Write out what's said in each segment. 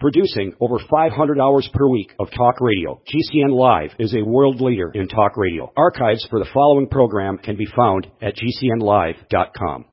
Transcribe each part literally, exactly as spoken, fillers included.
Producing over five hundred hours per week of talk radio, G C N Live is a world leader in talk radio. Archives for the following program can be found at G C N live dot com.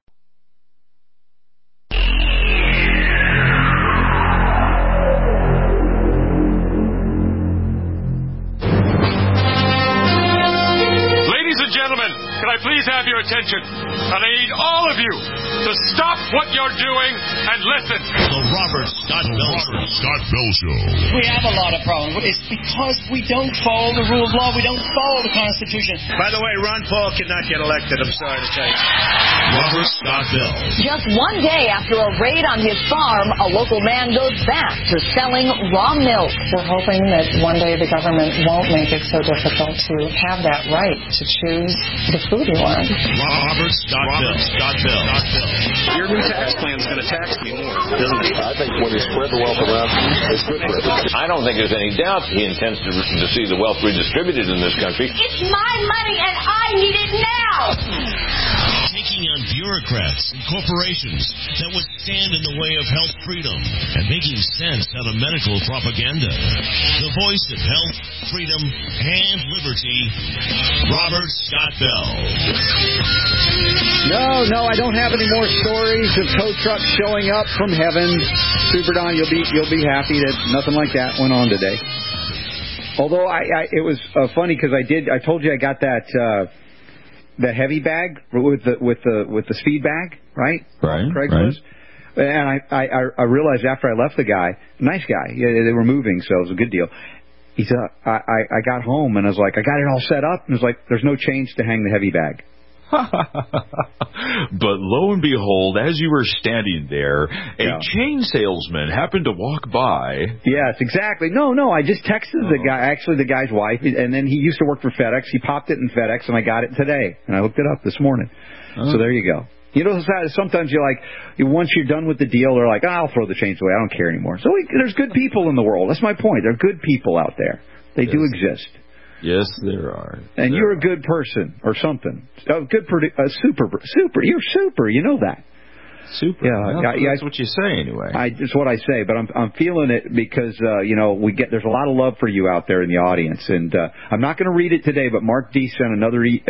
Ladies and gentlemen, can I please have your attention? And I need all of you to stop what you're doing and listen. The Robert Scott Bell Show. Scott Bell Show. We have a lot of problems. It's because we don't follow the rule of law. We don't follow the Constitution. By the way, Ron Paul cannot get elected. I'm sorry to tell you. Robert Scott Bell. Just one day after a raid on his farm, a local man goes back to selling raw milk. We're hoping that one day the government won't make it so difficult to have that right to choose the food you want. Robert Scott Bell. Scott Bell. Scott Bell. Your new tax plan is going to tax me more, doesn't it? I think when you spread the wealth around, it's good for everybody. I don't think there's any doubt he intends to, to see the wealth redistributed in this country. It's my money and I need it now! Taking on bureaucrats and corporations that would stand in the way of health freedom and making sense out of medical propaganda. The voice of health, freedom, and liberty, Robert Scott Bell. No, no, I don't have any more stories of tow trucks showing up from heaven. Super Don, you'll be you'll be happy that nothing like that went on today. Although I, I it was uh, funny because I did I told you I got that uh, the heavy bag with the with the with the speed bag, right? Right. Craigslist. Right. And I, I I realized after I left the guy, nice guy, yeah, they were moving, so it was a good deal. He said, I, I, I got home and I was like, I got it all set up. And it was like, there's no change to hang the heavy bag. But lo and behold, as you were standing there, a yeah. chain salesman happened to walk by. Yes, exactly. No, no, I just texted oh. the guy, actually the guy's wife, and then he used to work for FedEx. He popped it in FedEx, and I got it today. And I hooked it up this morning. Oh. So there you go. You know, sometimes you're like, once you're done with the deal, they're like, oh, I'll throw the change away. I don't care anymore. So we, there's good people in the world. That's my point. There are good people out there. They yes. do exist. Yes, there are. And there you're are. a good person or something. A good, produ- a super, super. You're super. You know that. Super. Yeah, well, I, that's I, what you say anyway. I, it's what I say, but I'm I'm feeling it because uh, you know we get there's a lot of love for you out there in the audience, and uh, I'm not going to read it today, but Mark D sent another e-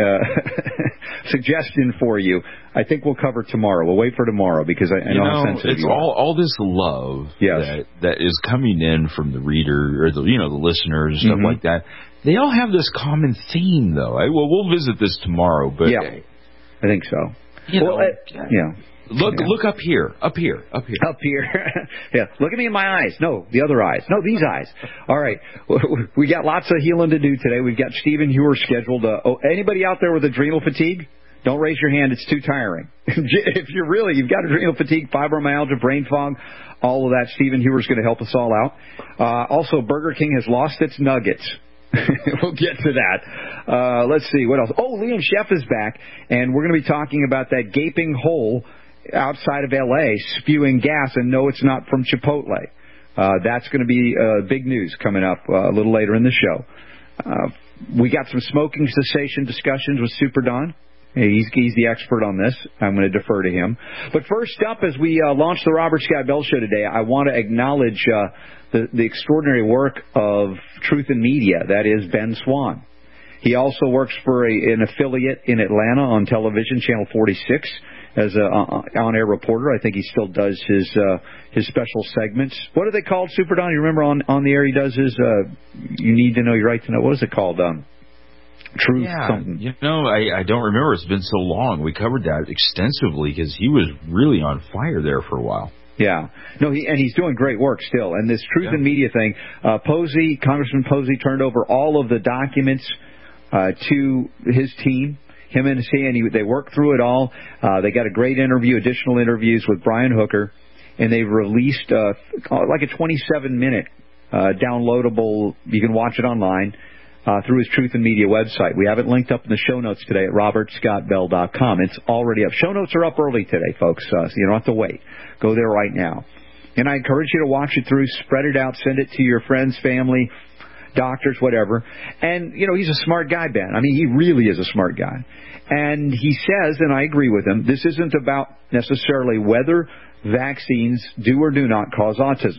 uh, suggestion for you. I think we'll cover tomorrow. We'll wait for tomorrow because I, I know, know how sensitive it's you are. all all this love yes. that that is coming in from the reader or the you know the listeners and stuff mm-hmm. like that. They all have this common theme, though. I, well, we'll visit this tomorrow, but yeah, I think so. You well, know, uh, yeah. Look, yeah. look up here, up here, up here, up here. Yeah, look at me in my eyes. No, the other eyes. No, these eyes. All right, we got lots of healing to do today. We've got Stephen Hewer scheduled. Uh, oh, anybody out there with adrenal fatigue? Don't raise your hand. It's too tiring. If you're really, you've got adrenal fatigue, fibromyalgia, brain fog, all of that. Stephen Hewer's going to help us all out. Uh, also, Burger King has lost its nuggets. We'll get to that. Uh, let's see, what else? Oh, Liam Sheff is back, and we're going to be talking about that gaping hole outside of L A spewing gas, and no, it's not from Chipotle. Uh, that's going to be uh, big news coming up uh, a little later in the show. Uh, we got some smoking cessation discussions with Super Don. He's, he's the expert on this. I'm going to defer to him. But first up, as we uh, launch the Robert Scott Bell Show today, I want to acknowledge uh, the, the extraordinary work of Truth in Media, that is Ben Swan. He also works for a, an affiliate in Atlanta on television, Channel forty-six, as an on-air reporter. I think he still does his uh, his special segments. What are they called, Super Don? You remember on, on the air he does his uh, You Need to Know Your Right to Know. What is it called? Um, Truth yeah, something. You know, I, I don't remember. It's been so long. We covered that extensively because he was really on fire there for a while. Yeah. No, he and he's doing great work still. And this Truth yeah. in Media thing, uh, Posey, Congressman Posey turned over all of the documents uh, to his team. Him and Sandy, they worked through it all. Uh, they got a great interview, additional interviews with Brian Hooker, and they've released uh, like a twenty-seven minute uh, downloadable. You can watch it online uh, through his Truth in Media website. We have it linked up in the show notes today at robert scott bell dot com. It's already up. Show notes are up early today, folks, uh, so you don't have to wait. Go there right now. And I encourage you to watch it through, spread it out, send it to your friends, family, doctors, whatever. And, you know, he's a smart guy, Ben. I mean, he really is a smart guy. And he says, and I agree with him, this isn't about necessarily whether vaccines do or do not cause autism.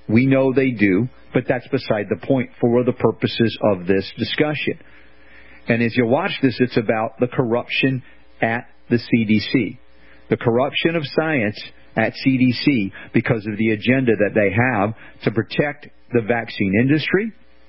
We know they do, but that's beside the point for the purposes of this discussion. And as you watch this, it's about the corruption at the C D C. The corruption of science at C D C because of the agenda that they have to protect the vaccine industry,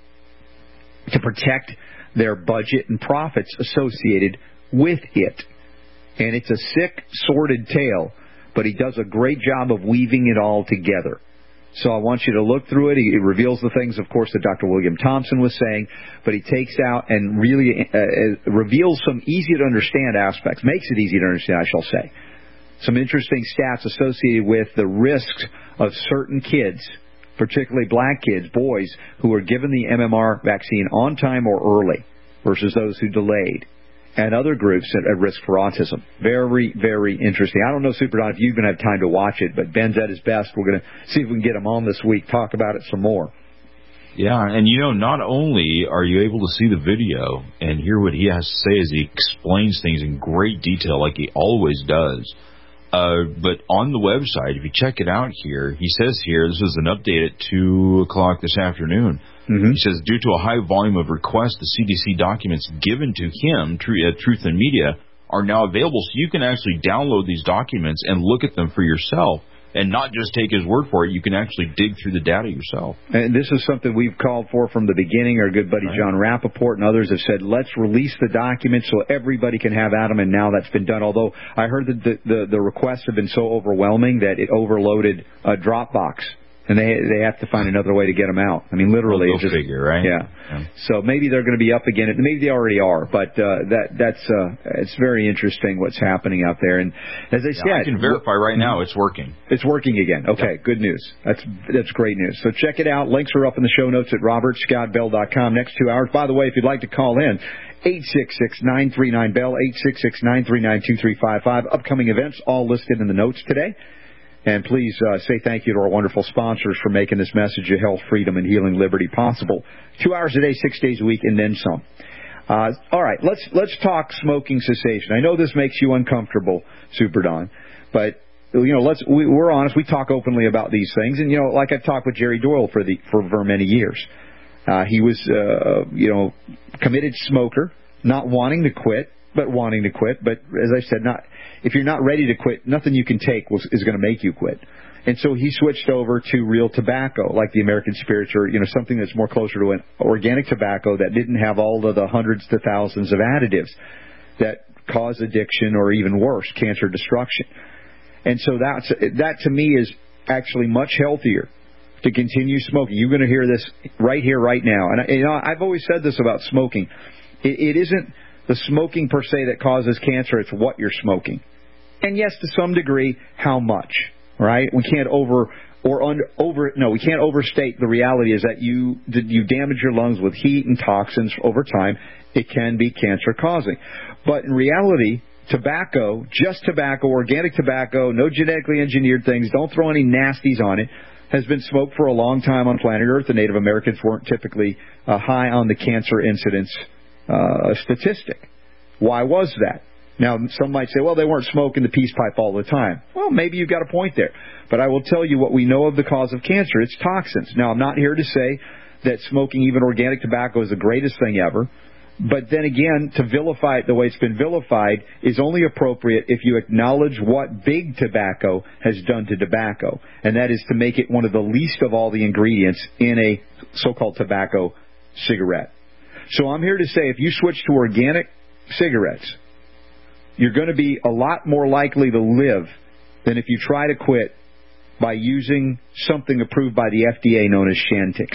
to protect their budget and profits associated with it. And it's a sick, sordid tale, but he does a great job of weaving it all together. So I want you to look through it. He reveals the things, of course, that Doctor William Thompson was saying, but he takes out and really uh, reveals some easy-to-understand aspects, makes it easy to understand, I shall say. Some interesting stats associated with the risks of certain kids, particularly black kids, boys, who were given the M M R vaccine on time or early versus those who delayed, and other groups at, at risk for autism. Very, very interesting. I don't know, Super Don, if you even have time to watch it, but Ben's at his best. We're going to see if we can get him on this week, talk about it some more. Yeah, and you know, not only are you able to see the video and hear what he has to say as he explains things in great detail like he always does, uh, but on the website, if you check it out here, he says here, this is an update at two o'clock this afternoon. Mm-hmm. He says, due to a high volume of requests, the C D C documents given to him, Truth and Media, are now available. So you can actually download these documents and look at them for yourself and not just take his word for it. You can actually dig through the data yourself. And this is something we've called for from the beginning. Our good buddy right. John Rappaport and others have said, let's release the documents so everybody can have at them, and now that's been done. Although I heard that the, the, the requests have been so overwhelming that it overloaded uh, Dropbox. And they they have to find another way to get them out. I mean, literally. Go figure, right? Yeah. yeah. So maybe they're going to be up again. Maybe they already are. But uh, that that's uh, it's very interesting what's happening out there. And as I yeah, said, I can verify right now it's working. It's working again. Okay, yeah. Good news. That's that's great news. So check it out. Links are up in the show notes at robert scott bell dot com. Next two hours. By the way, if you'd like to call in, eight six six, nine three nine, B E L L, eight six six, nine three nine, two three five five. Upcoming events all listed in the notes today. And please uh, say thank you to our wonderful sponsors for making this message of health, freedom, and healing liberty possible. Two hours a day, six days a week, and then some. Uh, all right, let's let's talk smoking cessation. I know this makes you uncomfortable, Super Don, but you know, let's we, we're honest. We talk openly about these things, and you know, like I've talked with Jerry Doyle for the for, for many years. Uh, he was, uh, you know, committed smoker, not wanting to quit, but wanting to quit. But as I said, not. If you're not ready to quit, nothing you can take will, is going to make you quit. And so he switched over to real tobacco, like the American Spirit, or you know, something that's more closer to an organic tobacco that didn't have all of the hundreds to thousands of additives that cause addiction or even worse, cancer destruction. And so that's, that to me is actually much healthier to continue smoking. You're going to hear this right here, right now. And you know, I've always said this about smoking. It, it isn't the smoking per se that causes cancer, it's what you're smoking. And yes, to some degree, how much, right? We can't over or under, over no, we can't overstate the reality is that you you damage your lungs with heat and toxins over time. It can be cancer causing. But in reality, tobacco, just tobacco, organic tobacco, no genetically engineered things, don't throw any nasties on it, has been smoked for a long time on planet Earth. The Native Americans weren't typically uh, high on the cancer incidence Uh, statistic. Why was that? Now, some might say, well, they weren't smoking the peace pipe all the time. Well, maybe you've got a point there. But I will tell you what we know of the cause of cancer. It's toxins. Now, I'm not here to say that smoking even organic tobacco is the greatest thing ever. But then again, to vilify it the way it's been vilified is only appropriate if you acknowledge what big tobacco has done to tobacco. And that is to make it one of the least of all the ingredients in a so-called tobacco cigarette. So I'm here to say if you switch to organic cigarettes, you're going to be a lot more likely to live than if you try to quit by using something approved by the F D A known as Chantix.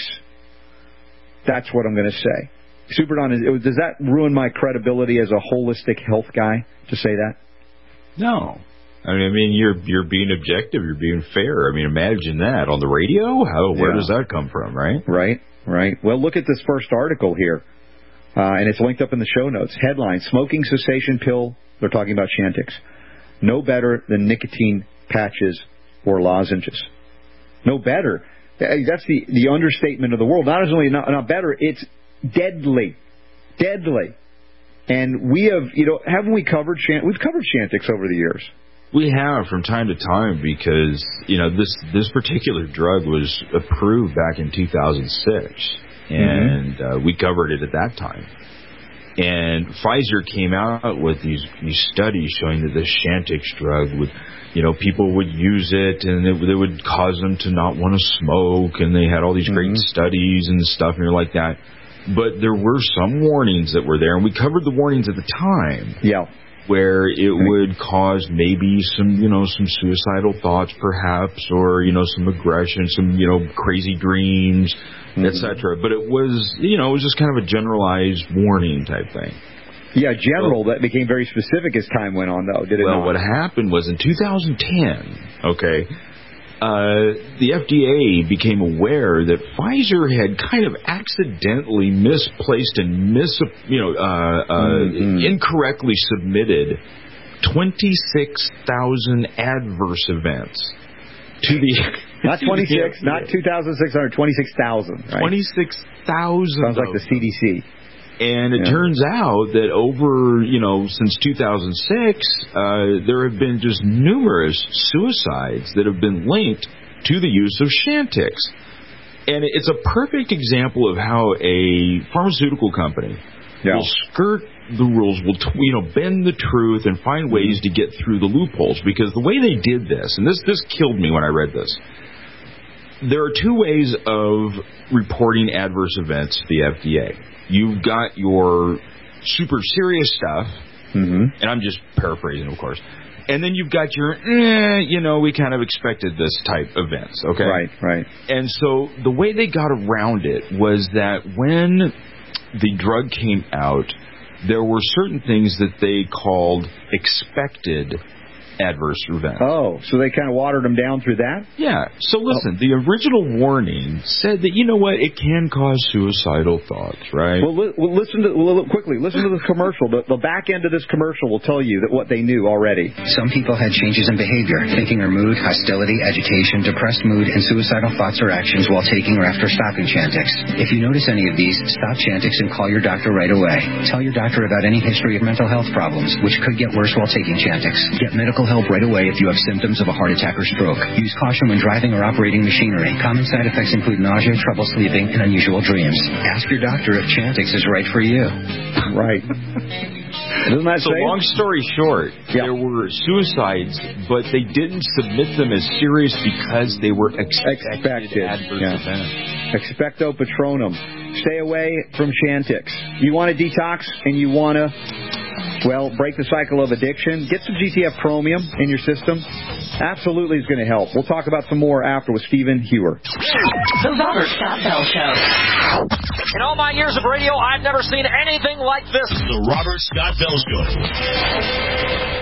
That's what I'm going to say. Super Don, does that ruin my credibility as a holistic health guy to say that? No. I mean, I mean, you're you're being objective. You're being fair. I mean, imagine that on the radio. How where yeah. does that come from, right? Right, right. Well, look at this first article here. Uh, and it's linked up in the show notes. Headline, smoking cessation pill, they're talking about Chantix, no better than nicotine patches or lozenges. No better. That's the, the understatement of the world. Not only not, not better, it's deadly. Deadly. And we have, you know, haven't we covered Chantix? We've covered Chantix over the years. We have from time to time because, you know, this this particular drug was approved back in two thousand six, and mm-hmm. uh, we covered it at that time. And Pfizer came out with these, these studies showing that the Chantix drug would, you know, people would use it and it, it would cause them to not want to smoke, and they had all these mm-hmm. great studies and stuff and like that. But there were some warnings that were there, and we covered the warnings at the time. Yeah. Where it would cause maybe some, you know, some suicidal thoughts perhaps, or, you know, some aggression, some, you know, crazy dreams, mm-hmm. et cetera. But it was, you know, it was just kind of a generalized warning type thing. Yeah, general. So, that became very specific as time went on, though, did it well, not? Well, what happened was in two thousand ten, okay, uh, the F D A became aware that Pfizer had kind of accidentally misplaced and mis, you know, uh, uh, mm-hmm. incorrectly submitted twenty-six thousand adverse events to the not twenty-six, not two thousand six hundred, twenty-six thousand. Right? twenty-six thousand. Sounds like the C D C. And it yeah. turns out that over, you know, since two thousand six, uh, there have been just numerous suicides that have been linked to the use of Chantix. And it's a perfect example of how a pharmaceutical company yeah. will skirt the rules, will, you know, bend the truth and find ways to get through the loopholes. Because the way they did this, and this, this killed me when I read this, there are two ways of reporting adverse events to the F D A. You've got your super serious stuff, mm-hmm. and I'm just paraphrasing, of course. And then you've got your, eh, you know, we kind of expected this type events, okay? Right, right. And so the way they got around it was that when the drug came out, there were certain things that they called expected adverse events. Oh, so they kind of watered them down through that? Yeah. So listen, oh. the original warning said that, you know what, it can cause suicidal thoughts, right? Well, li- well listen to well, quickly. Listen to the commercial. The, the back end of this commercial will tell you that what they knew already. Some people had changes in behavior, thinking or mood, hostility, agitation, depressed mood, and suicidal thoughts or actions while taking or after stopping Chantix. If you notice any of these, stop Chantix and call your doctor right away. Tell your doctor about any history of mental health problems, which could get worse while taking Chantix. Get medical help right away if you have symptoms of a heart attack or stroke. Use caution when driving or operating machinery. Common side effects include nausea, trouble sleeping, and unusual dreams. Ask your doctor if Chantix is right for you. Right. Doesn't that so say long story short, yeah. there were suicides, but they didn't submit them as serious because they were expected, expected. adverse yeah. events. Expecto Patronum. Stay away from Chantix. You want a detox and you want to, well, break the cycle of addiction? Get some G T F Chromium in your system. Absolutely is going to help. We'll talk about some more after with Stephen Hewer. The Robert Scott Bell Show. In all my years of radio, I've never seen anything like this. The Robert Scott Bell Show.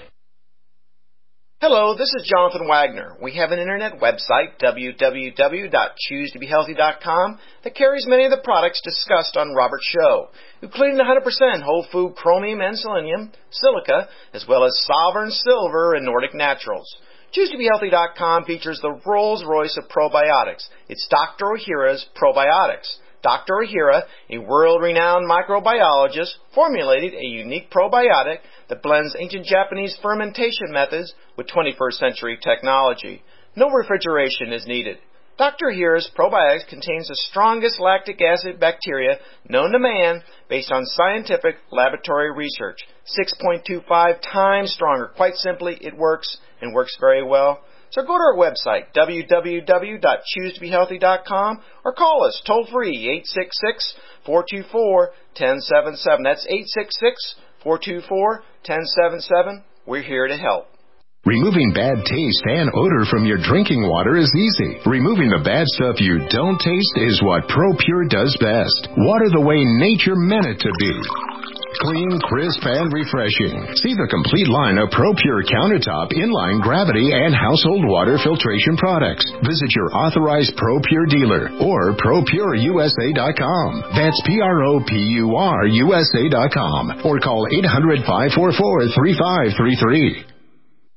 Hello, this is Jonathan Wagner. We have an internet website, w w w dot choose to be healthy dot com, that carries many of the products discussed on Robert's show, including one hundred percent whole food chromium and selenium, silica, as well as Sovereign Silver and Nordic Naturals. choose to be healthy dot com features the Rolls-Royce of probiotics. It's Doctor Ohhira's Probiotics. Doctor Ohhira, a world-renowned microbiologist, formulated a unique probiotic that blends ancient Japanese fermentation methods with twenty-first century technology. No refrigeration is needed. Doctor Ohhira's probiotics contains the strongest lactic acid bacteria known to man based on scientific laboratory research. six point two five times stronger. Quite simply, it works and works very well. So go to our website, w w w dot choose to be healthy dot com, or call us toll-free, eight six six, four two four, one zero seven seven. That's eight six six, four two four, one zero seven seven. We're here to help. Removing bad taste and odor from your drinking water is easy. Removing the bad stuff you don't taste is what ProPure does best. Water the way nature meant it to be. Clean, crisp, and refreshing. See the complete line of ProPure countertop, inline, gravity, and household water filtration products. Visit your authorized ProPure dealer or pro pure u s a dot com. That's P R O P U R U S A dot com. Or call eight hundred, five four four, three five three three.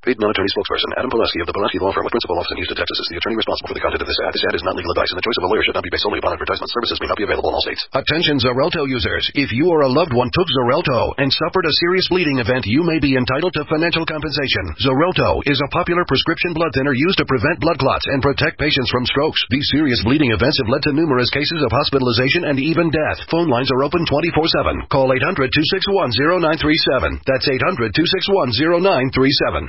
Paid non-attorney spokesperson Adam Pulaski of the Pulaski Law Firm with principal office in Houston, Texas is the attorney responsible for the content of this ad. This ad is not legal advice, and the choice of a lawyer should not be based solely upon advertisement. Services may not be available in all states. Attention Xarelto users. If you or a loved one took Xarelto and suffered a serious bleeding event, you may be entitled to financial compensation. Xarelto is a popular prescription blood thinner used to prevent blood clots and protect patients from strokes. These serious bleeding events have led to numerous cases of hospitalization and even death. Phone lines are open twenty-four seven. Call eight hundred, two six one, zero nine three seven. That's eight hundred, two six one, zero nine three seven.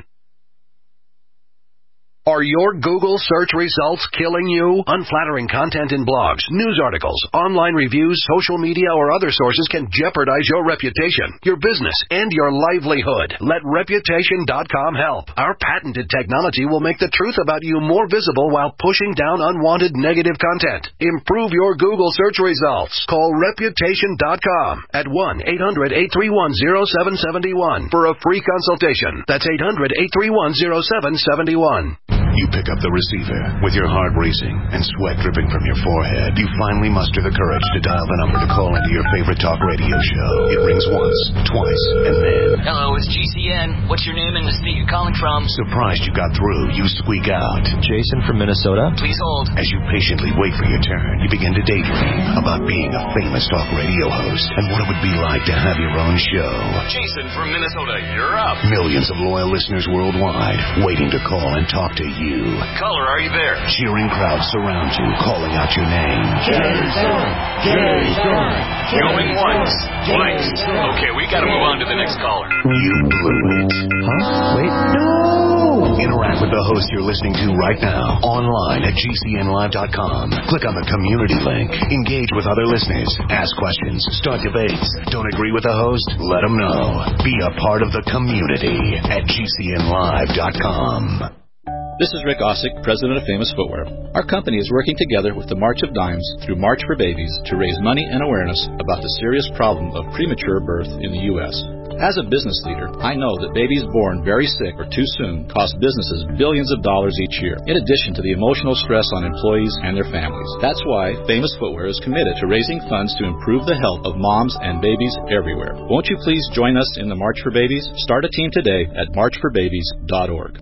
Are your Google search results killing you? Unflattering content in blogs, news articles, online reviews, social media, or other sources can jeopardize your reputation, your business, and your livelihood. Let Reputation dot com help. Our patented technology will make the truth about you more visible while pushing down unwanted negative content. Improve your Google search results. Call Reputation dot com at one eight hundred, eight three one, zero seven seven one for a free consultation. That's eight hundred, eight three one, zero seven seven one. You pick up the receiver with your heart racing and sweat dripping from your forehead. You finally muster the courage to dial the number to call into your favorite talk radio show. It rings once, twice, and then... Hello, it's G C N. What's your name and the state you're calling from? Surprised you got through, you squeak out. Jason from Minnesota. Please hold. As you patiently wait for your turn, you begin to daydream about being a famous talk radio host and what it would be like to have your own show. Jason from Minnesota, you're up. Millions of loyal listeners worldwide waiting to call and talk to you. You. Caller, are you there? Cheering crowds surround you, calling out your name. Jason! Jason! Going once, twice. Okay, we gotta move on to the next caller. You blew it. Huh? Wait. No! Interact with the host you're listening to right now, online at G C N live dot com. Click on the community link. Engage with other listeners. Ask questions. Start debates. Don't agree with the host? Let them know. Be a part of the community at G C N live dot com. This is Rick Ossick, president of Famous Footwear. Our company is working together with the March of Dimes through March for Babies to raise money and awareness about the serious problem of premature birth in the U S As a business leader, I know that babies born very sick or too soon cost businesses billions of dollars each year, in addition to the emotional stress on employees and their families. That's why Famous Footwear is committed to raising funds to improve the health of moms and babies everywhere. Won't you please join us in the March for Babies? Start a team today at march for babies dot org.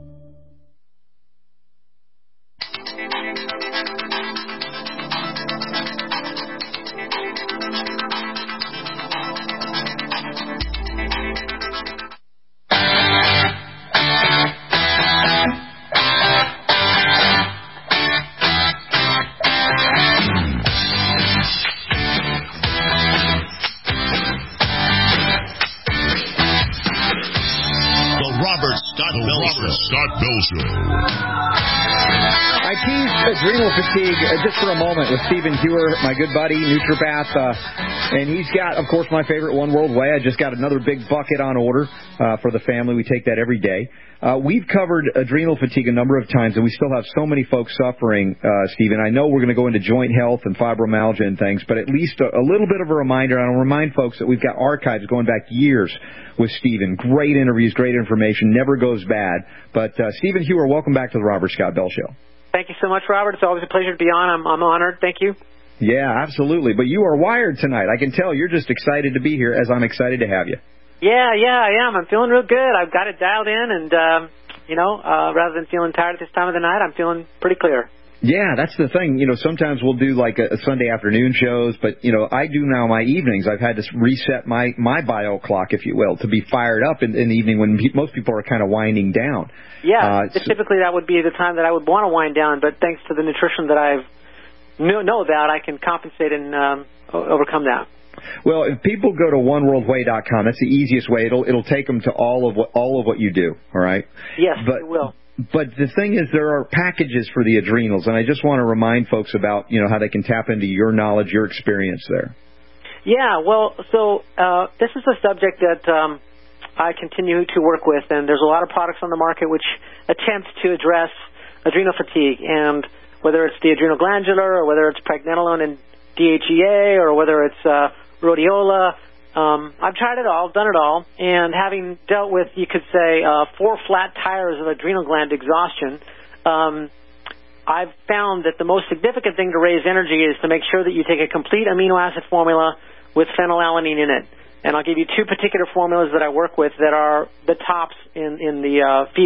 I teased adrenal fatigue uh, just for a moment with Stephen Hewer, my good buddy, Nutripath, uh, and he's got, of course, my favorite One World Way. I just got another big bucket on order uh, for the family. We take that every day. Uh, we've covered adrenal fatigue a number of times, and we still have so many folks suffering, uh, Stephen. I know we're going to go into joint health and fibromyalgia and things, but at least a, a little bit of a reminder. And I'll remind folks that we've got archives going back years with Stephen. Great interviews, great information, never goes bad. But uh, Stephen Hewer, welcome back to the Robert Scott Bell Show. Thank you so much, Robert. It's always a pleasure to be on. I'm, I'm honored. Thank you. Yeah, absolutely. But you are wired tonight. I can tell you're just excited to be here, as I'm excited to have you. Yeah, yeah, I am. I'm feeling real good. I've got it dialed in, and, um, you know, uh, rather than feeling tired at this time of the night, I'm feeling pretty clear. Yeah, that's the thing. You know, sometimes we'll do like a, a Sunday afternoon shows, but, you know, I do now my evenings. I've had to reset my, my bio clock, if you will, to be fired up in, in the evening when pe- most people are kind of winding down. Yeah, uh, so, typically that would be the time that I would want to wind down, but thanks to the nutrition that I know, know about, I can compensate and um, overcome that. Well, if people go to one world way dot com, that's the easiest way. It'll it'll take them to all of what all of what you do. All right. Yes, but, it will. But the thing is, there are packages for the adrenals, and I just want to remind folks about, you know, how they can tap into your knowledge, your experience there. Yeah. Well, so uh, this is a subject that um, I continue to work with, and there's a lot of products on the market which attempt to address adrenal fatigue, and whether it's the adrenal glandular or whether it's pregnenolone and D H E A or whether it's uh, rhodiola. Um, I've tried it all, done it all, and having dealt with, you could say, uh, four flat tires of adrenal gland exhaustion, um, I've found that the most significant thing to raise energy is to make sure that you take a complete amino acid formula with phenylalanine in it. And I'll give you two particular formulas that I work with that are the tops in, in the uh, field.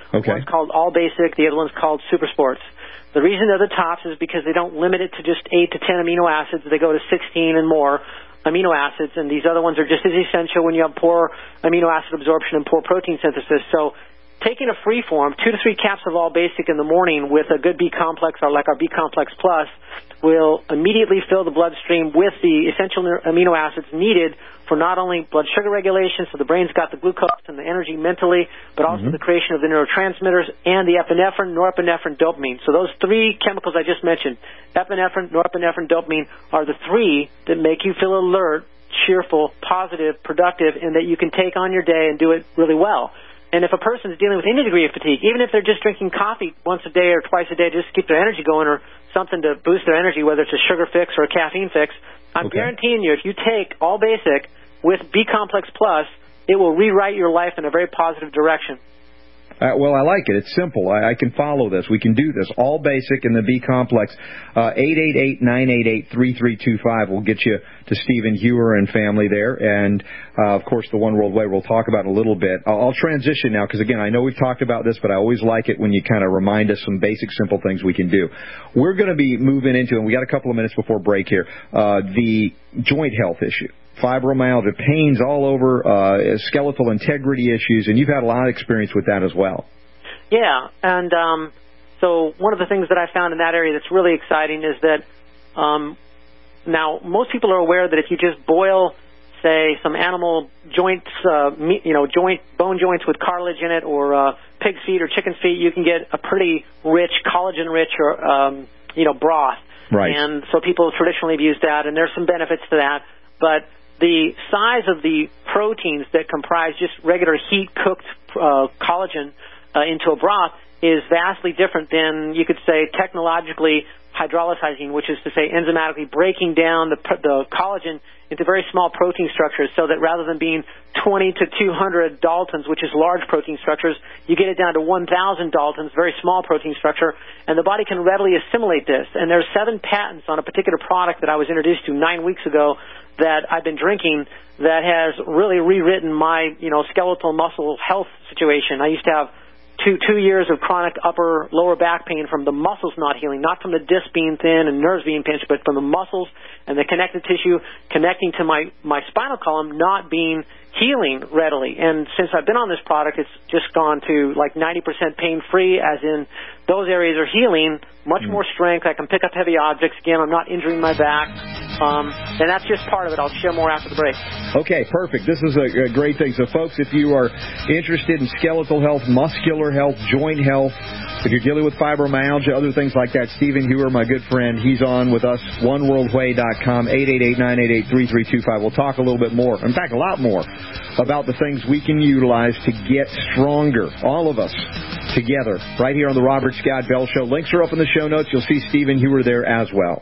Okay. One's called All Basic, the other one's called Super Sports. The reason they're the tops is because they don't limit it to just eight to ten amino acids. They go to sixteen and more amino acids, and these other ones are just as essential when you have poor amino acid absorption and poor protein synthesis. So taking a free form, two to three caps of All Basic in the morning with a good B complex, or like our B complex plus, will immediately fill the bloodstream with the essential amino acids needed for not only blood sugar regulation, so the brain's got the glucose and the energy mentally, but also mm-hmm. the creation of the neurotransmitters and the epinephrine, norepinephrine, dopamine. So those three chemicals I just mentioned, epinephrine, norepinephrine, dopamine, are the three that make you feel alert, cheerful, positive, productive, and that you can take on your day and do it really well. And if a person is dealing with any degree of fatigue, even if they're just drinking coffee once a day or twice a day just to keep their energy going, or something to boost their energy, whether it's a sugar fix or a caffeine fix, I'm okay. guaranteeing you, if you take All Basic with B Complex Plus, it will rewrite your life in a very positive direction. Uh, well, I like it. It's simple. I, I can follow this. We can do this. All Basic and the B Complex. Uh, eight eight eight, nine eight eight, three three two five will get you to Stephen Hewer and family there. And, uh, of course, the One World Way we'll talk about in a little bit. I'll, I'll transition now because, again, I know we've talked about this, but I always like it when you kind of remind us some basic, simple things we can do. We're going to be moving into, and we got a couple of minutes before break here, uh, the joint health issue. Fibromyalgia, pains all over, uh, skeletal integrity issues, and you've had a lot of experience with that as well. Yeah, and um, so one of the things that I found in that area that's really exciting is that um, now most people are aware that if you just boil, say, some animal joints, uh, meat, you know, joint bone joints with cartilage in it, or uh, pig's feet or chicken's feet, you can get a pretty rich, collagen-rich, or um, you know, broth. Right. And so people traditionally have used that, and there's some benefits to that, but the size of the proteins that comprise just regular heat-cooked uh, collagen uh, into a broth is vastly different than, you could say, technologically hydrolyzing, which is to say enzymatically breaking down the, the collagen into very small protein structures, so that rather than being twenty to two hundred Daltons, which is large protein structures, you get it down to one thousand Daltons, very small protein structure, and the body can readily assimilate this. And there's seven patents on a particular product that I was introduced to nine weeks ago that I've been drinking that has really rewritten my, you know, skeletal muscle health situation. I used to have two two years of chronic upper lower back pain from the muscles not healing, not from the disc being thin and nerves being pinched, but from the muscles and the connective tissue connecting to my, my spinal column not being healing readily. And since I've been on this product, it's just gone to like ninety percent pain-free, as in those areas are healing, much mm. more strength. I can pick up heavy objects. Again, I'm not injuring my back. Um, and that's just part of it. I'll share more after the break. Okay, perfect. This is a, a great thing. So, folks, if you are interested in skeletal health, muscular health, joint health, if you're dealing with fibromyalgia, other things like that, Stephen Hewer, my good friend, he's on with us, one world way dot com, eight eight eight, nine eight eight, three three two five. We'll talk a little bit more, in fact, a lot more, about the things we can utilize to get stronger, all of us together, right here on the Robert Scott Bell Show. Links are up in the show notes. You'll see Stephen Hewer there as well.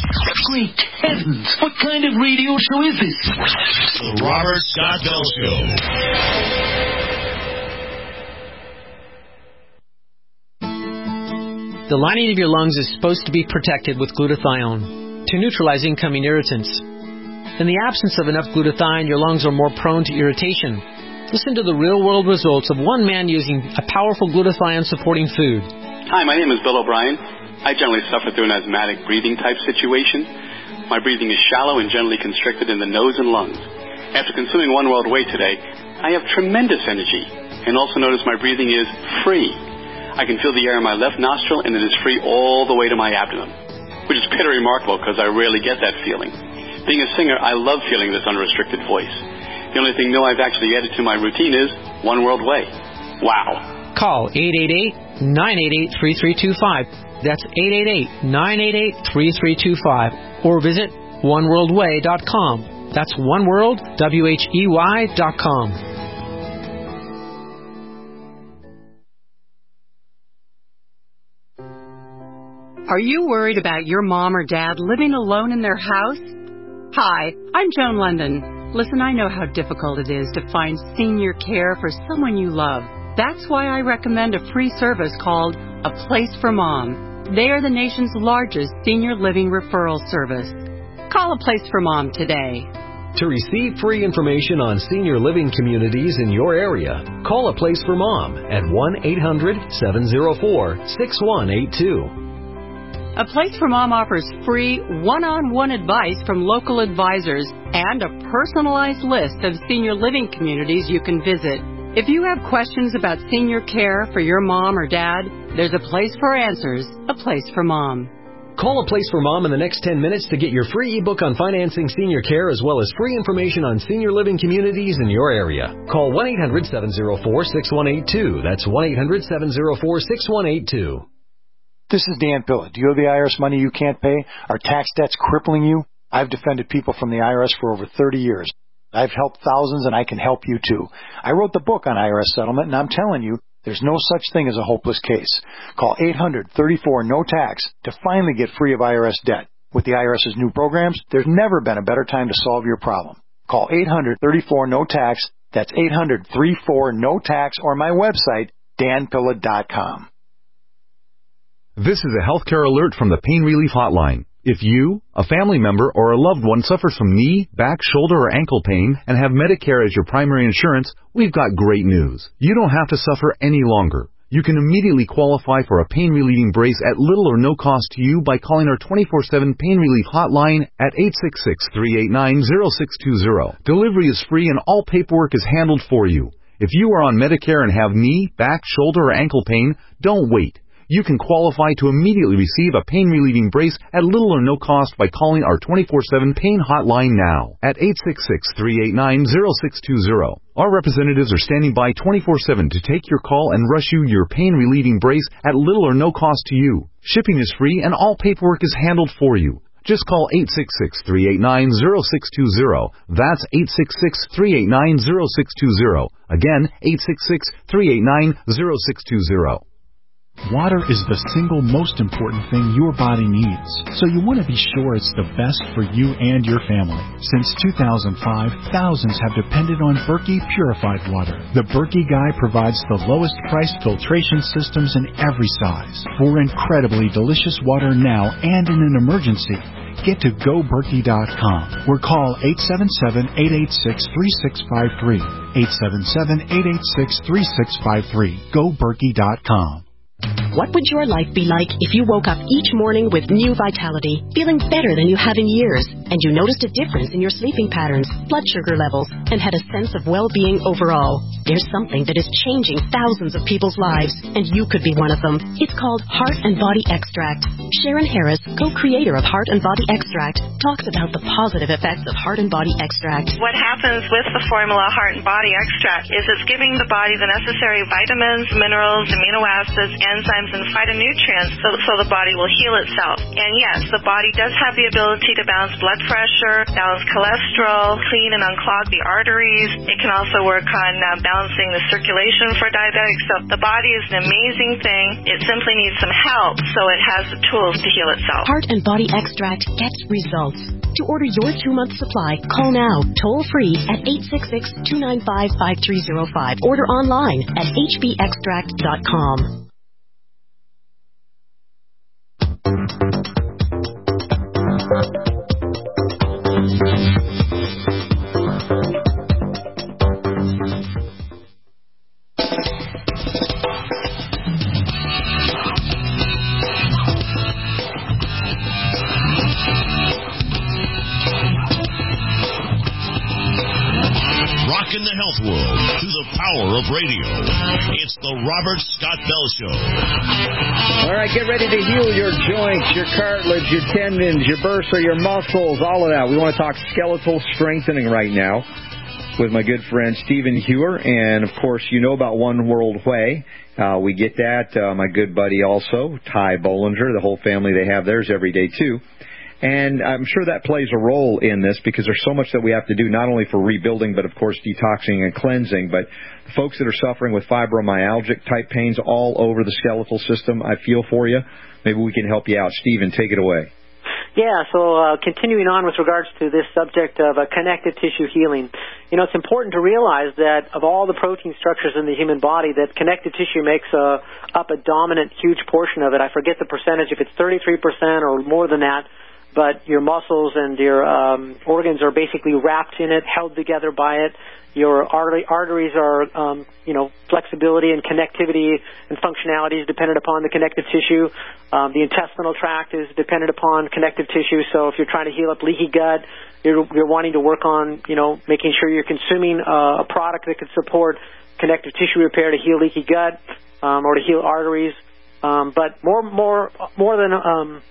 Great heavens! What kind of radio show is this? The Robert Scott Bell Show. The lining of your lungs is supposed to be protected with glutathione to neutralize incoming irritants. In the absence of enough glutathione, your lungs are more prone to irritation. Listen to the real-world results of one man using a powerful glutathione-supporting food. Hi, my name is Bill O'Brien. I generally suffer through an asthmatic breathing type situation. My breathing is shallow and generally constricted in the nose and lungs. After consuming One World Way today, I have tremendous energy, and also notice my breathing is free. I can feel the air in my left nostril, and it is free all the way to my abdomen, which is pretty remarkable because I rarely get that feeling. Being a singer, I love feeling this unrestricted voice. The only thing new I've actually added to my routine is One World Way. Wow. Call eight eight eight, nine eight eight, three three two five. That's eight eight eight, nine eight eight, three three two five. Or visit one world way dot com. That's oneworld, W H E Y dot com. Are you worried about your mom or dad living alone in their house? Hi, I'm Joan London. Listen, I know how difficult it is to find senior care for someone you love. That's why I recommend a free service called A Place for Mom. They are the nation's largest senior living referral service. Call A Place for Mom today. To receive free information on senior living communities in your area, call A Place for Mom at one eight hundred seven oh four six one eight two. A Place for Mom offers free one-on-one advice from local advisors and a personalized list of senior living communities you can visit. If you have questions about senior care for your mom or dad, there's a place for answers, A Place for Mom. Call A Place for Mom in the next ten minutes to get your free ebook on financing senior care as well as free information on senior living communities in your area. Call one eight hundred seven oh four six one eight two. That's one eight hundred seven oh four six one eight two. This is Dan Pilla. Do you have the I R S money you can't pay? Are tax debts crippling you? I've defended people from the I R S for over thirty years. I've helped thousands, and I can help you too. I wrote the book on I R S settlement, and I'm telling you, there's no such thing as a hopeless case. Call eight hundred thirty-four no tax to finally get free of I R S debt. With the IRS's new programs, there's never been a better time to solve your problem. Call eight hundred thirty-four no tax. That's eight hundred thirty-four no tax, or my website, dan pilla dot com. This is a healthcare alert from the Pain Relief Hotline. If you, a family member, or a loved one suffers from knee, back, shoulder, or ankle pain and have Medicare as your primary insurance, we've got great news. You don't have to suffer any longer. You can immediately qualify for a pain-relieving brace at little or no cost to you by calling our twenty-four seven Pain Relief Hotline at eight six six, three eight nine, zero six two zero. Delivery is free and all paperwork is handled for you. If you are on Medicare and have knee, back, shoulder, or ankle pain, don't wait. You can qualify to immediately receive a pain-relieving brace at little or no cost by calling our twenty-four seven Pain Hotline now at eight six six, three eight nine, zero six two zero. Our representatives are standing by twenty-four seven to take your call and rush you your pain-relieving brace at little or no cost to you. Shipping is free and all paperwork is handled for you. Just call eight six six, three eight nine, zero six two zero. That's eight six six, three eight nine, zero six two zero. Again, eight six six, three eight nine, zero six two zero. Water is the single most important thing your body needs, so you want to be sure it's the best for you and your family. Since two thousand five, thousands have depended on Berkey purified water. The Berkey Guy provides the lowest priced filtration systems in every size. For incredibly delicious water now and in an emergency, get to go berkey dot com or call eight seven seven, eight eight six, three six five three. eight seven seven, eight eight six, three six five three. go berkey dot com. What would your life be like if you woke up each morning with new vitality, feeling better than you have in years, and you noticed a difference in your sleeping patterns, blood sugar levels, and had a sense of well-being overall? There's something that is changing thousands of people's lives, and you could be one of them. It's called Heart and Body Extract. Sharon Harris, co-creator of Heart and Body Extract, talks about the positive effects of Heart and Body Extract. What happens with the formula Heart and Body Extract is it's giving the body the necessary vitamins, minerals, amino acids, enzymes, and phytonutrients so, so the body will heal itself. And yes, the body does have the ability to balance blood pressure, balance cholesterol, clean and unclog the arteries. It can also work on uh, balancing the circulation for diabetics. So the body is an amazing thing. It simply needs some help so it has the tools to heal itself. Heart and Body Extract gets results. To order your two-month supply, call now, toll-free at eight six six, two nine five, five three zero five. Order online at h b extract dot com. Rockin' the health world through the power of radio. It's the Robert Scott Bell Show. All right, get ready to heal your joints, your cartilage, your tendons, your bursa, your muscles, all of that. We want to talk skeletal strengthening right now with my good friend Stephen Hewer. And, of course, you know about One World Way. Uh, we get that. Uh, my good buddy also, Ty Bollinger, the whole family, they have theirs every day, too. And I'm sure that plays a role in this because there's so much that we have to do, not only for rebuilding, but, of course, detoxing and cleansing. But the folks that are suffering with fibromyalgic-type pains all over the skeletal system, I feel for you. Maybe we can help you out. Stephen, take it away. Yeah, so uh, continuing on with regards to this subject of uh, connective tissue healing, you know, it's important to realize that of all the protein structures in the human body, that connective tissue makes uh, up a dominant, huge portion of it. I forget the percentage, if it's thirty-three percent or more than that. but your muscles and your um, organs are basically wrapped in it, held together by it. Your artery, arteries are, um, you know, flexibility and connectivity and functionality is dependent upon the connective tissue. Um, the intestinal tract is dependent upon connective tissue. So if you're trying to heal up leaky gut, you're, you're wanting to work on, you know, making sure you're consuming uh, a product that could support connective tissue repair to heal leaky gut um, or to heal arteries. Um, but more, more, more than um,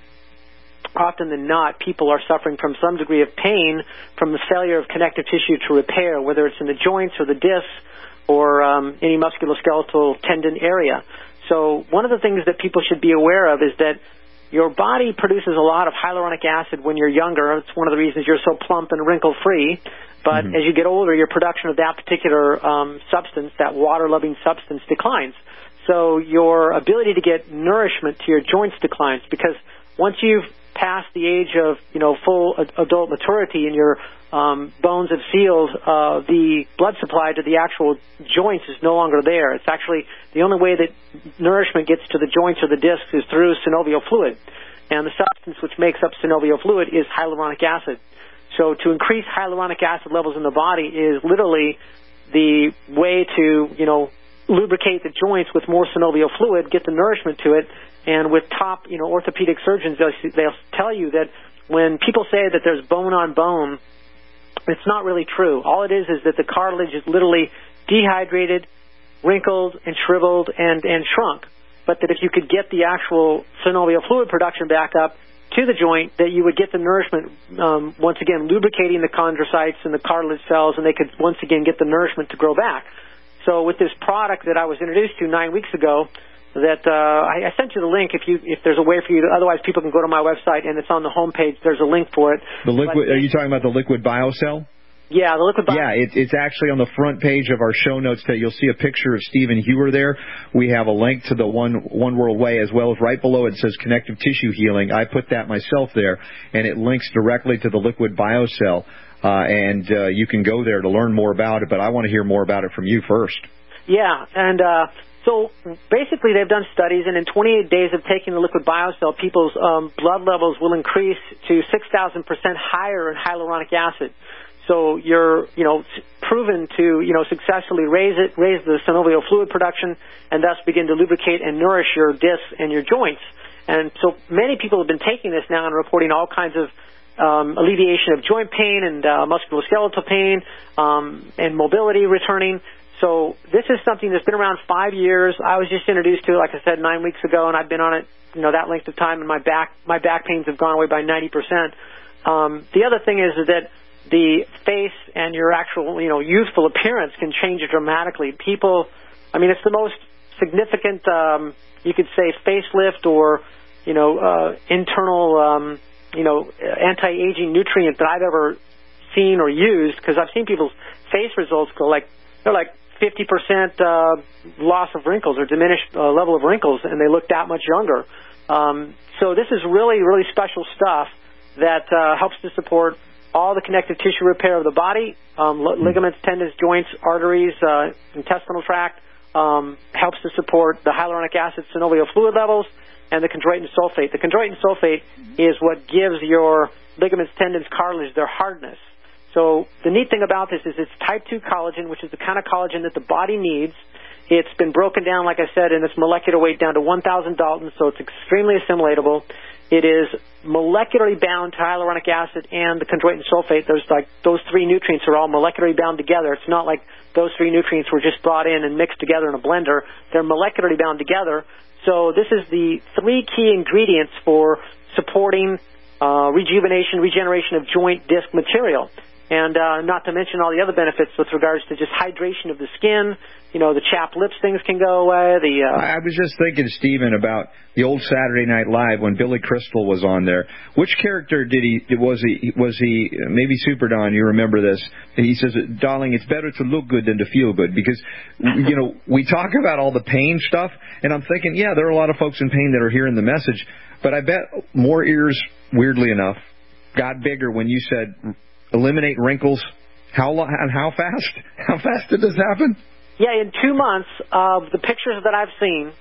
often than not, people are suffering from some degree of pain from the failure of connective tissue to repair, whether it's in the joints or the discs or um, any musculoskeletal tendon area. So one of the things that people should be aware of is that your body produces a lot of hyaluronic acid when you're younger. It's one of the reasons you're so plump and wrinkle-free. But mm-hmm. as you get older, your production of that particular um, substance, that water-loving substance, declines. So your ability to get nourishment to your joints declines because once you've passed the age of, you know, full adult maturity and your um, bones have sealed, uh, the blood supply to the actual joints is no longer there. It's actually the only way that nourishment gets to the joints or the discs is through synovial fluid. And the substance which makes up synovial fluid is hyaluronic acid. So to increase hyaluronic acid levels in the body is literally the way to, you know, lubricate the joints with more synovial fluid, get the nourishment to it. And with top, you know, orthopedic surgeons, they'll, they'll tell you that when people say that there's bone on bone, it's not really true. All it is is that the cartilage is literally dehydrated, wrinkled, and shriveled, and, and shrunk. But that if you could get the actual synovial fluid production back up to the joint, that you would get the nourishment, um, once again, lubricating the chondrocytes and the cartilage cells, and they could once again get the nourishment to grow back. So with this product that I was introduced to nine weeks ago, that uh, I, I sent you the link. If you if there's a way for you to, otherwise people can go to my website and it's on the homepage. There's a link for it. The liquid? But, are you talking about the Liquid BioCell? Yeah, the Liquid BioCell. Yeah, it, it's actually on the front page of our show notes. That you'll see a picture of Stephen Hewer there. We have a link to the One One World Way, as well as right below it says connective tissue healing. I put that myself there, and it links directly to the Liquid BioCell. Uh, and uh, you can go there to learn more about it. But I want to hear more about it from you first. Yeah, and uh, so basically they've done studies, and in twenty-eight days of taking the Liquid BioCell, people's um, blood levels will increase to six thousand percent higher in hyaluronic acid. So you're, you know, proven to, you know, successfully raise it, raise the synovial fluid production, and thus begin to lubricate and nourish your discs and your joints. And so many people have been taking this now and reporting all kinds of um, alleviation of joint pain and uh, musculoskeletal pain um, and mobility returning. So this is something that's been around five years. I was just introduced to it, like I said, nine weeks ago, and I've been on it, you know, that length of time, and my back my back pains have gone away by ninety percent. Um, the other thing is that the face and your actual, you know, youthful appearance can change dramatically. People, I mean, it's the most significant, um, you could say, facelift or, you know, uh, internal, um, you know, anti-aging nutrient that I've ever seen or used, because I've seen people's face results go like, they're like fifty percent uh, loss of wrinkles or diminished uh, level of wrinkles, and they look that much younger. Um, so this is really, really special stuff that uh, helps to support all the connective tissue repair of the body, um, ligaments, tendons, joints, arteries, uh, intestinal tract, um, helps to support the hyaluronic acid synovial fluid levels, and the chondroitin sulfate. The chondroitin sulfate is what gives your ligaments, tendons, cartilage their hardness. So the neat thing about this is it's type two collagen, which is the kind of collagen that the body needs. It's been broken down, like I said, in its molecular weight down to one thousand Daltons, so it's extremely assimilatable. It is molecularly bound to hyaluronic acid and the chondroitin sulfate. Those, like, those three nutrients are all molecularly bound together. It's not like those three nutrients were just brought in and mixed together in a blender. They're molecularly bound together. So this is the three key ingredients for supporting uh, rejuvenation, regeneration of joint disc material. And uh, not to mention all the other benefits with regards to just hydration of the skin. You know, the chapped lips things can go away. The uh... I was just thinking, Stephen, about the old Saturday Night Live when Billy Crystal was on there. Which character did he was he was he maybe Super Don? You remember this? He says, "Darling, it's better to look good than to feel good," because you know we talk about all the pain stuff, and I'm thinking, yeah, there are a lot of folks in pain that are hearing the message, but I bet more ears, weirdly enough, got bigger when you said eliminate wrinkles. How long and how fast? How fast did this happen? Yeah, in two months of the pictures that I've seen,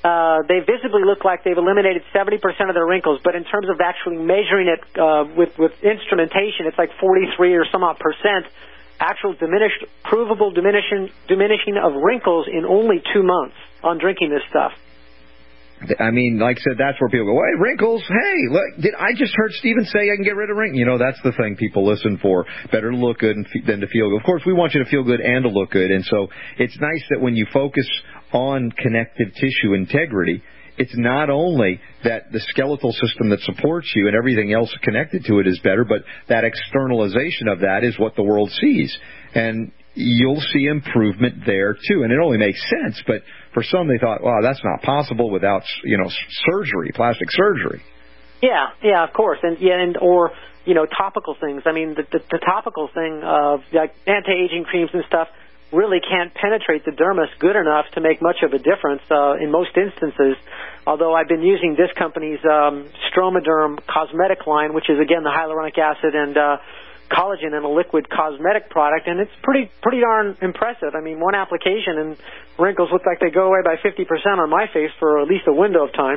uh, they visibly look like they've eliminated seventy percent of their wrinkles, but in terms of actually measuring it uh, with, with instrumentation, it's like forty-three or some odd percent actual diminished, provable diminishing, diminishing of wrinkles in only two months on drinking this stuff. I mean, like I said, that's where people go, hey, wrinkles, hey, look, did I just heard Stephen say I can get rid of wrinkles? You know, that's the thing people listen for. Better to look good than to feel good. Of course, we want you to feel good and to look good. And so it's nice that when you focus on connective tissue integrity, it's not only that the skeletal system that supports you and everything else connected to it is better, but that externalization of that is what the world sees. And you'll see improvement there, too. And it only makes sense, but for some they thought, wow, that's not possible without, you know, surgery, plastic surgery. Yeah, yeah, of course. And, yeah, and or, you know, topical things. I mean, the, the, the topical thing of like anti-aging creams and stuff really can't penetrate the dermis good enough to make much of a difference uh, in most instances, although I've been using this company's um, Stromaderm cosmetic line, which is, again, the hyaluronic acid and uh, collagen in a liquid cosmetic product, and it's pretty pretty darn impressive. I mean, one application and wrinkles look like they go away by fifty percent on my face for at least a window of time.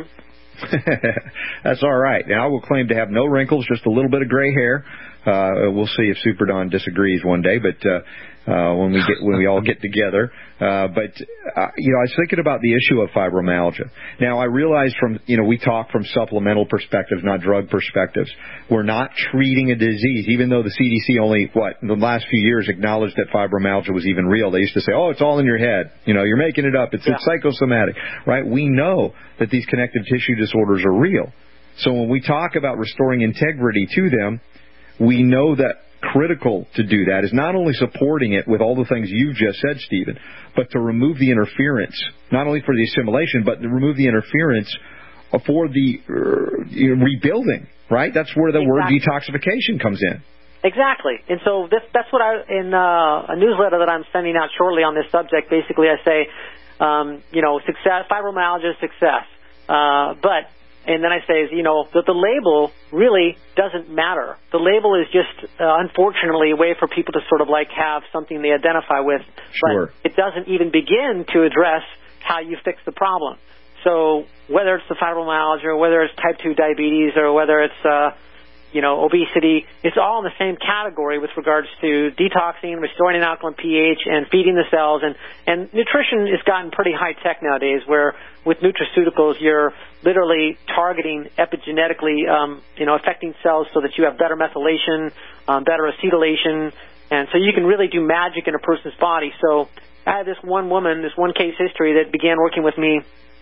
That's all right. Now, I will claim to have no wrinkles, just a little bit of gray hair. Uh, we'll see if Super Don disagrees one day, but uh, uh, when we get when we all get together. Uh, but uh, you know, I was thinking about the issue of fibromyalgia. Now, I realize from you know we talk from supplemental perspectives, not drug perspectives. We're not treating a disease, even though the C D C only what in the last few years acknowledged that fibromyalgia was even real. They used to say, "Oh, it's all in your head. You know, you're making it up. It's, yeah. it's psychosomatic." Right? We know that these connective tissue disorders are real. So when we talk about restoring integrity to them, we know that critical to do that is not only supporting it with all the things you've just said, Stephen, but to remove the interference, not only for the assimilation, but to remove the interference for the uh, you know, rebuilding, right? That's where the exactly. word detoxification comes in. Exactly. And so this, that's what I, in uh, a newsletter that I'm sending out shortly on this subject, basically I say, um, you know, success, fibromyalgia, success. Uh, but And then I say, you know, that the label really doesn't matter. The label is just, uh, unfortunately, a way for people to sort of like have something they identify with. Sure. But it doesn't even begin to address how you fix the problem. So whether it's the fibromyalgia, or whether it's type two diabetes, or whether it's, uh, you know, obesity, it's all in the same category with regards to detoxing, restoring an alkaline pH, and feeding the cells. And, and nutrition has gotten pretty high-tech nowadays, where with nutraceuticals, you're literally targeting epigenetically, um, you know, affecting cells so that you have better methylation, um, better acetylation, and so you can really do magic in a person's body. So I had this one woman, this one case history that began working with me,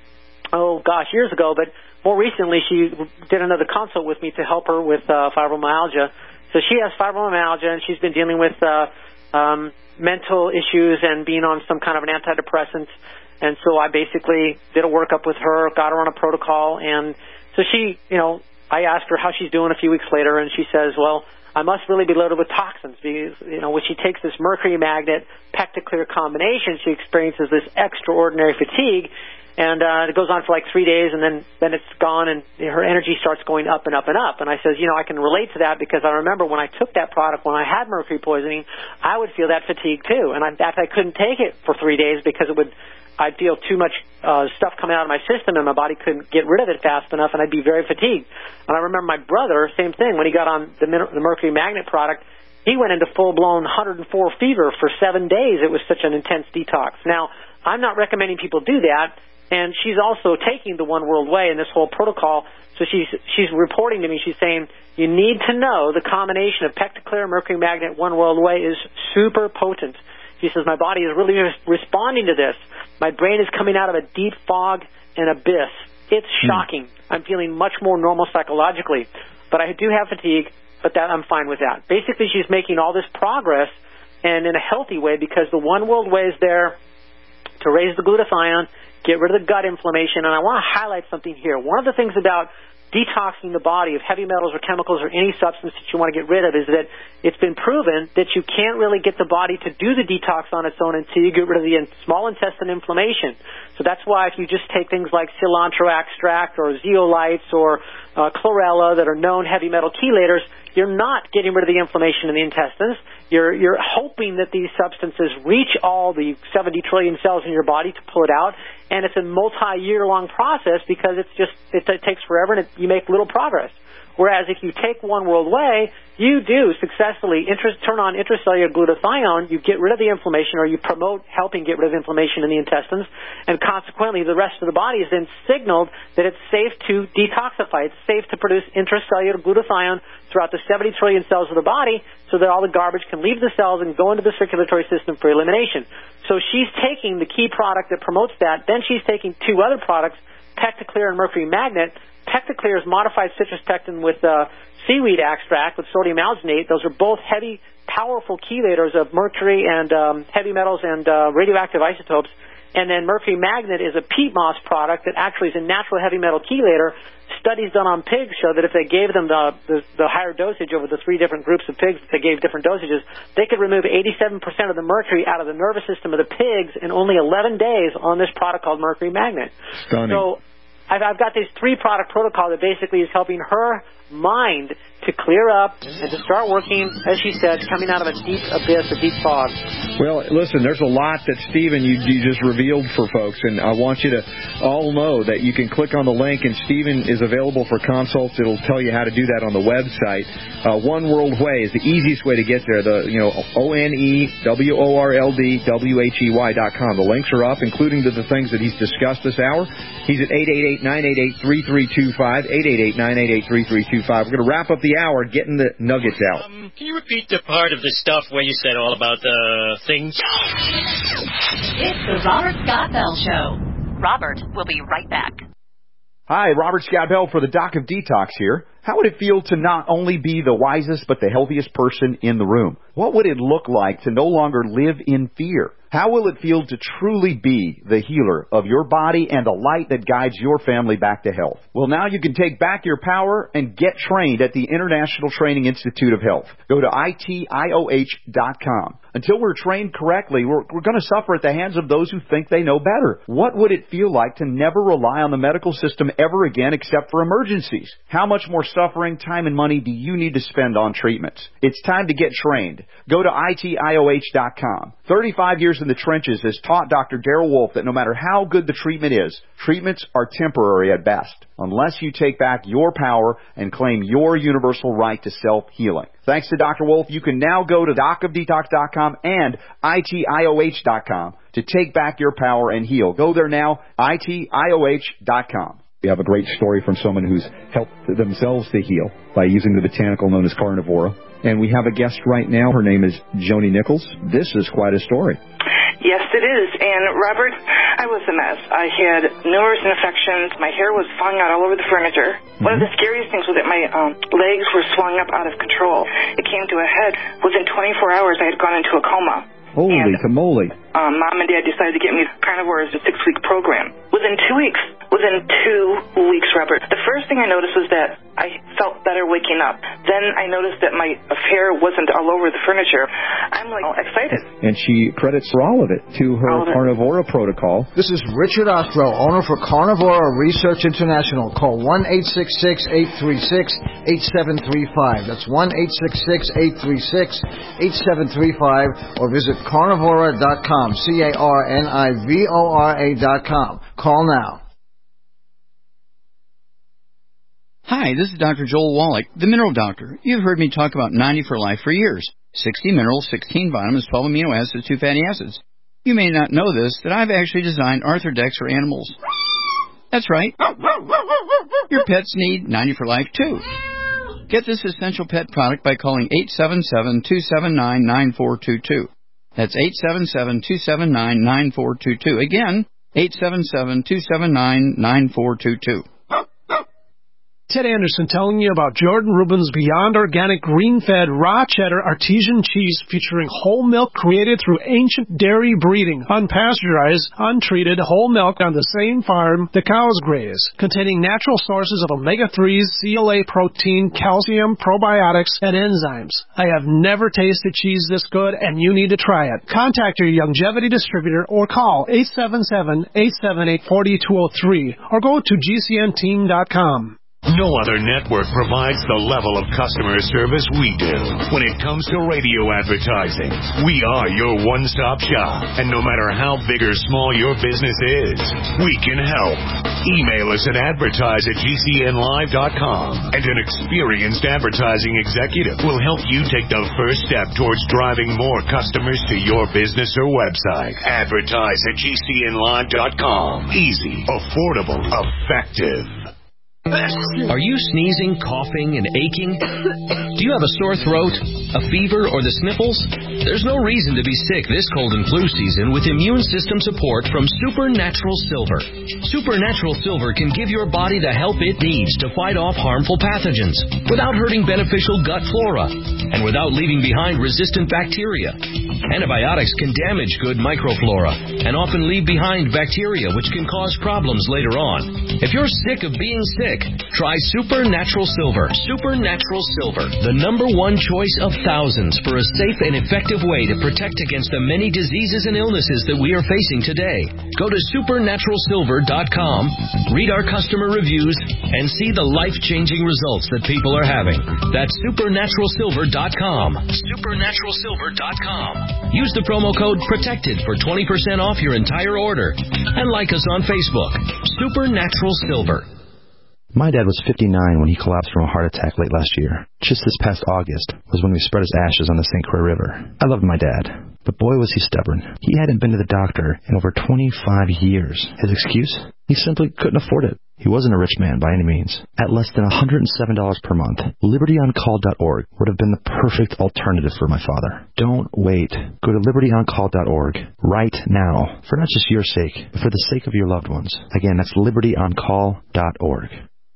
oh, gosh, years ago, but more recently she did another consult with me to help her with uh, fibromyalgia. So she has fibromyalgia, and she's been dealing with uh, um, mental issues and being on some kind of an antidepressant. And so I basically did a workup with her, got her on a protocol, and so she, you know, I asked her how she's doing a few weeks later, and she says, well, I must really be loaded with toxins because, you know, when she takes this mercury magnet Pectaclear combination, she experiences this extraordinary fatigue, and uh, it goes on for like three days, and then, then it's gone, and her energy starts going up and up and up. And I says, you know, I can relate to that because I remember when I took that product, when I had mercury poisoning, I would feel that fatigue too. And I, in fact, I couldn't take it for three days because it would, I'd feel too much uh, stuff coming out of my system, and my body couldn't get rid of it fast enough, and I'd be very fatigued. And I remember my brother, same thing, when he got on the, the mercury magnet product, he went into full-blown one hundred four fever for seven days. It was such an intense detox. Now, I'm not recommending people do that. And she's also taking the One World Way in this whole protocol. So she's she's reporting to me. She's saying, you need to know the combination of Pectaclear, Mercury Magnet, One World Way is super potent. She says, my body is really re- responding to this. My brain is coming out of a deep fog and abyss. It's shocking. Mm. I'm feeling much more normal psychologically. But I do have fatigue, but that I'm fine with that. Basically, she's making all this progress, and in a healthy way, because the One World Way is there to raise the glutathione, get rid of the gut inflammation. And I want to highlight something here. One of the things about detoxing the body of heavy metals or chemicals or any substance that you want to get rid of is that it's been proven that you can't really get the body to do the detox on its own until you get rid of the small intestine inflammation. So that's why if you just take things like cilantro extract or zeolites or uh, chlorella that are known heavy metal chelators, you're not getting rid of the inflammation in the intestines. You're, you're hoping that these substances reach all the seventy trillion cells in your body to pull it out, and it's a multi-year long process because it's just it, it takes forever and it, you make little progress. Whereas if you take One World Way, you do successfully interest, turn on intracellular glutathione, you get rid of the inflammation, or you promote helping get rid of inflammation in the intestines, and consequently the rest of the body is then signaled that it's safe to detoxify. It's safe to produce intracellular glutathione throughout the seventy trillion cells of the body so that all the garbage can leave the cells and go into the circulatory system for elimination. So she's taking the key product that promotes that. Then she's taking two other products, Pectaclear and Mercury Magnet. Pectaclear is modified citrus pectin with uh, seaweed extract with sodium alginate. Those are both heavy, powerful chelators of mercury and um, heavy metals and uh, radioactive isotopes. And then Mercury Magnet is a peat moss product that actually is a natural heavy metal chelator. Studies done on pigs show that if they gave them the, the, the higher dosage over the three different groups of pigs, they gave different dosages, they could remove eighty-seven percent of the mercury out of the nervous system of the pigs in only eleven days on this product called Mercury Magnet. Stunning. So I've, I've got this three-product protocol that basically is helping her mind to clear up and to start working, as she said, coming out of a deep abyss, a deep fog. Well, listen, there's a lot that, Stephen, you, you just revealed for folks, and I want you to all know that you can click on the link, and Stephen is available for consults. It'll tell you how to do that on the website. Uh, One World Way is the easiest way to get there. The you know O N E W O R L D W H E Y dot com. The links are up, including to the things that he's discussed this hour. He's at eight eight eight, nine eight eight, three three two five, eight eight eight, nine eight eight, three three two five. We're going to wrap up the hour getting the nuggets out. Um, can you repeat the part of the stuff where you said all about the things? It's the Robert Scott Bell Show. Robert will be right back. Hi, Robert Scott Bell for the Doc of Detox here. How would it feel to not only be the wisest but the healthiest person in the room? What would it look like to no longer live in fear? How will it feel to truly be the healer of your body and the light that guides your family back to health? Well, now you can take back your power and get trained at the International Training Institute of Health. Go to I T I O H dot com. Until we're trained correctly, we're, we're going to suffer at the hands of those who think they know better. What would it feel like to never rely on the medical system ever again except for emergencies? How much more suffering, time, and money do you need to spend on treatments? It's time to get trained. Go to I T I O H dot com. thirty-five years in the trenches has taught Doctor Darrell Wolfe that no matter how good the treatment is, treatments are temporary at best, unless you take back your power and claim your universal right to self-healing. Thanks to Doctor Wolfe, you can now go to doc of detox dot com and I T I O H dot com to take back your power and heal. Go there now, I T I O H dot com. We have a great story from someone who's helped themselves to heal by using the botanical known as Carnivora. And we have a guest right now. Her name is Joni Nichols. This is quite a story. Yes, it is. And, Robert, I was a mess. I had numerous infections. My hair was falling out all over the furniture. Mm-hmm. One of the scariest things was that my um, legs were swelling up out of control. It came to a head. Within twenty-four hours, I had gone into a coma. Holy and, tamale. Um, Mom and Dad decided to get me Carnivore as a six-week program. Within two weeks, within two weeks, Robert, the first thing I noticed was that I felt better waking up. Then I noticed that my hair wasn't all over the furniture. I'm, like, excited. And she credits for all of it to her Carnivora protocol. This is Richard Ostro, owner for Carnivora Research International. Call one eight six six, eight three six, eight seven three five. That's one eight six six, eight three six, eight seven three five, or visit carnivora dot com. C A R N I V O R A dot com. Call now. Hi, this is Doctor Joel Wallach, the Mineral Doctor. You've heard me talk about ninety for Life for years. sixty minerals, sixteen vitamins, twelve amino acids, two fatty acids. You may not know this, that I've actually designed Arthrodex for animals. That's right. Your pets need ninety for Life, too. Get this essential pet product by calling eight seven seven, two seven nine, nine four two two. That's eight seven seven, two seven nine, nine four two two. Again, eight seven seven, two seven nine, nine four two two. Ted Anderson telling you about Jordan Rubin's Beyond Organic Green-Fed Raw Cheddar Artesian Cheese featuring whole milk created through ancient dairy breeding, unpasteurized, untreated whole milk on the same farm the cows graze, containing natural sources of omega threes, C L A protein, calcium, probiotics, and enzymes. I have never tasted cheese this good, and you need to try it. Contact your Longevity distributor or call eight seven seven, eight seven eight, four two zero three or go to G C N team dot com. No other network provides the level of customer service we do. When it comes to radio advertising, we are your one-stop shop. And no matter how big or small your business is, we can help. Email us at advertise at G C N live dot com, and an experienced advertising executive will help you take the first step towards driving more customers to your business or website. Advertise at G C N live dot com. Easy, affordable, effective. Are you sneezing, coughing, and aching? Do you have a sore throat, a fever, or the sniffles? There's no reason to be sick this cold and flu season with immune system support from Supernatural Silver. Supernatural Silver can give your body the help it needs to fight off harmful pathogens without hurting beneficial gut flora and without leaving behind resistant bacteria. Antibiotics can damage good microflora and often leave behind bacteria which can cause problems later on. If you're sick of being sick, try Supernatural Silver. Supernatural Silver, the number one choice of thousands for a safe and effective way to protect against the many diseases and illnesses that we are facing today. Go to supernatural silver dot com, read our customer reviews, and see the life-changing results that people are having. That's supernatural silver dot com. supernatural silver dot com. Use the promo code PROTECTED for twenty percent off your entire order. And like us on Facebook. Supernatural Silver. My dad was fifty-nine when he collapsed from a heart attack late last year. Just this past August was when we spread his ashes on the Saint Croix River. I loved my dad, but boy was he stubborn. He hadn't been to the doctor in over twenty-five years. His excuse? He simply couldn't afford it. He wasn't a rich man by any means. At less than one hundred seven dollars per month, liberty on call dot org would have been the perfect alternative for my father. Don't wait. Go to liberty on call dot org right now, for not just your sake, but for the sake of your loved ones. Again, that's liberty on call dot org.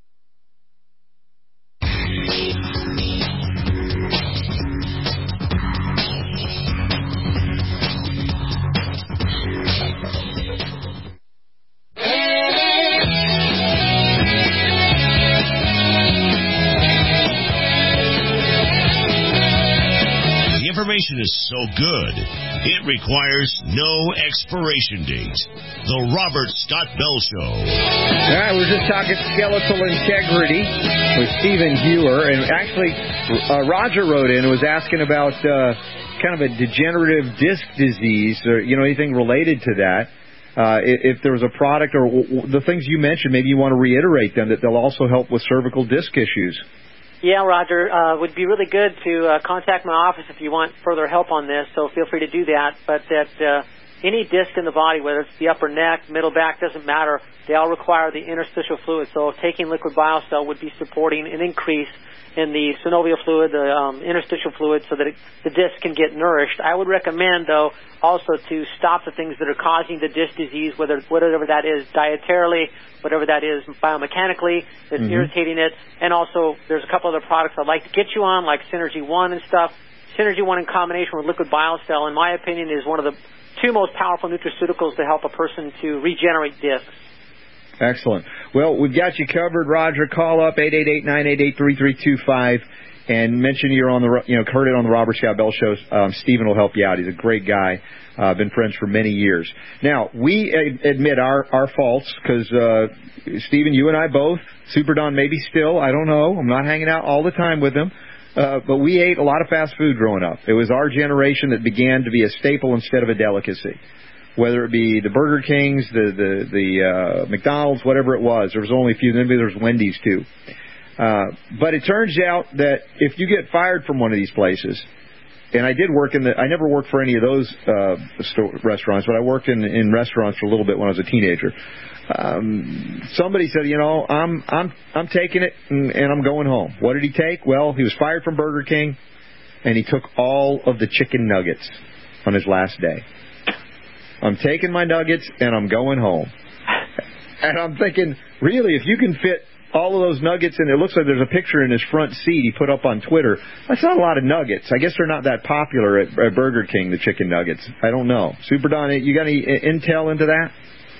Information is so good, it requires no expiration date. The Robert Scott Bell Show. All right, we're just talking skeletal integrity with Stephen Hewer. And actually, uh, Roger wrote in and was asking about uh, kind of a degenerative disc disease or, you know, anything related to that. Uh, if, if there was a product or the things you mentioned, maybe you want to reiterate them, that they'll also help with cervical disc issues. Yeah, Roger, uh, would be really good to uh, contact my office if you want further help on this, so feel free to do that. But that uh, any disc in the body, whether it's the upper neck, middle back, doesn't matter, they all require the interstitial fluid. So taking liquid BioCell would be supporting an increase in the synovial fluid, the um, interstitial fluid, so that it, the disc can get nourished. I would recommend, though, also to stop the things that are causing the disc disease, whether whatever that is dietarily, whatever that is biomechanically that's mm-hmm. irritating it. And also, there's a couple other products I'd like to get you on, like Synergy One and stuff. Synergy One in combination with liquid BioCell, in my opinion, is one of the two most powerful nutraceuticals to help a person to regenerate discs. Excellent. Well, we've got you covered, Roger. Call up eight eight eight, nine eight eight, three three two five and mention you're on the, you know, heard it on the Robert Scott Bell Show. Um, Stephen will help you out. He's a great guy. Uh, been friends for many years. Now, we a- admit our, our faults because, uh, Stephen, you and I both, Super Don maybe still, I don't know. I'm not hanging out all the time with him. Uh, but we ate a lot of fast food growing up. It was our generation that began to be a staple instead of a delicacy. Whether it be the Burger Kings, the the, the uh, McDonald's, whatever it was. There was only a few. Maybe there was Wendy's, too. Uh, but it turns out that if you get fired from one of these places, and I did work in the, I never worked for any of those uh, store, restaurants, but I worked in, in restaurants for a little bit when I was a teenager. Um, somebody said, you know, I'm I'm I'm taking it and, and I'm going home. What did he take? Well, he was fired from Burger King, and he took all of the chicken nuggets on his last day. I'm taking my nuggets, and I'm going home. And I'm thinking, really, if you can fit all of those nuggets, and it looks like there's a picture in his front seat he put up on Twitter, that's not a lot of nuggets. I guess they're not that popular at, at Burger King, the chicken nuggets. I don't know. Super Don, you got any intel into that?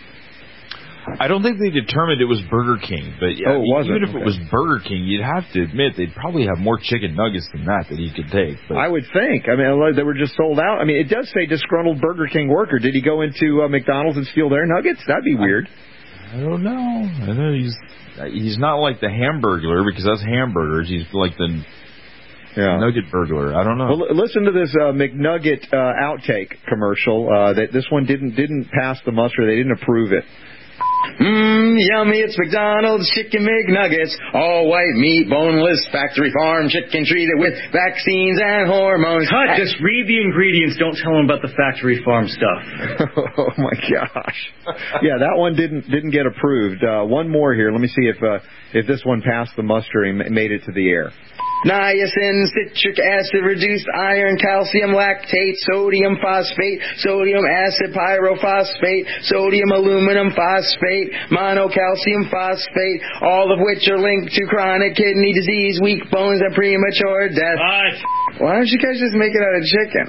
I don't think they determined it was Burger King, but yeah, oh, it wasn't. even if okay. it was Burger King, you'd have to admit they'd probably have more chicken nuggets than that that he could take. But. I would think. I mean, they were just sold out. I mean, it does say disgruntled Burger King worker. Did he go into uh, McDonald's and steal their nuggets? That'd be weird. I don't know. I know he's he's not like the Hamburglar because that's hamburgers. He's like the yeah. Nugget burglar. I don't know. Well, listen to this uh, McNugget uh, outtake commercial. Uh, that this one didn't didn't pass the muster. They didn't approve it. Mmm, yummy, it's McDonald's Chicken McNuggets. All white meat, boneless, factory farm chicken treated with vaccines and hormones. Cut, just read the ingredients. Don't tell them about the factory farm stuff. Oh, my gosh. Yeah, that one didn't didn't get approved. Uh, one more here. Let me see if uh, if this one passed the muster and made it to the air. Niacin, citric acid, reduced iron, calcium lactate, sodium phosphate, sodium acid pyrophosphate, sodium aluminum phosphate, monocalcium phosphate, all of which are linked to chronic kidney disease, weak bones, and premature death. Cut. Why don't you guys just make it out of chicken?